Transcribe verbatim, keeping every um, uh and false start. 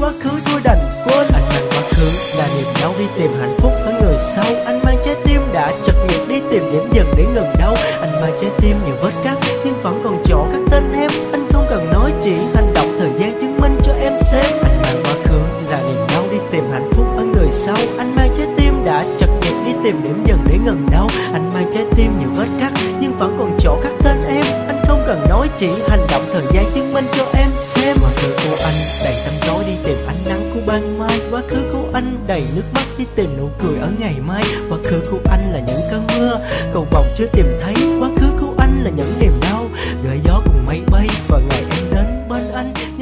quá khứ tôi đành quên. Anh mang quá khứ là niềm đau đi tìm hạnh phúc ở người sau. Anh mang trái tim đã chật nhịp đi tìm điểm dừng để ngừng đau. Anh mang trái tim nhiều vết cắt nhưng vẫn còn chỗ khắc tên em. Anh không cần nói chỉ hành động, thời gian chứng minh cho em xem. Anh mang quá khứ là niềm đau đi tìm hạnh phúc ở người sau. Anh mang trái tim đã chật nhịp đi tìm điểm dừng để ngừng đau. Anh mang trái tim nhiều vết cắt nhưng vẫn còn chỗ khắc tên em. Anh không cần nói chỉ hành động, thời gian chứng minh cho em xem. Quá khứ của anh đầy tăm tối đi tìm ánh nắng của ban mai. Quá khứ của anh đầy nước mắt đi tìm nụ cười ở ngày mai. Quá khứ của anh là những cơn mưa cầu vồng chưa tìm thấy. Quá khứ của anh là những niềm đau gợi gió cùng mây bay. Và ngày em đến bên anh